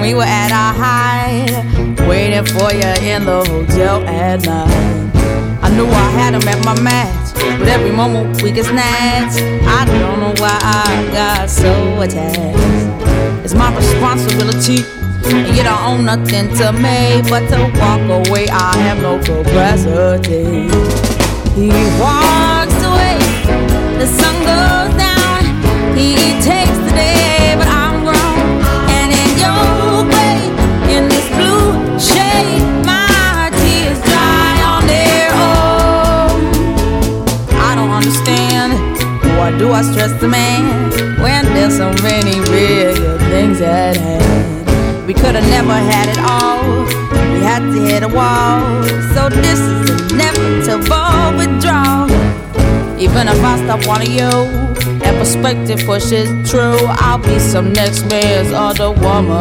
we were at our height, waiting for you in the hotel at night. I knew I had him at my match, but every moment we get snatched. I don't know why I got so attached. It's my responsibility, and you don't own nothing to me but to walk away. I have no capacity. He walks away, the sun goes down. He takes the day, but I'm grown. And in your way, in this blue shade, my tears dry on their own. I don't understand, why do I stress the man when there's so many bigger things at hand? We could've never had it all, we had to hit a wall. So this is inevitable withdrawal. Even if I stop wanting you, and perspective pushes true, I'll be some next man's other woman.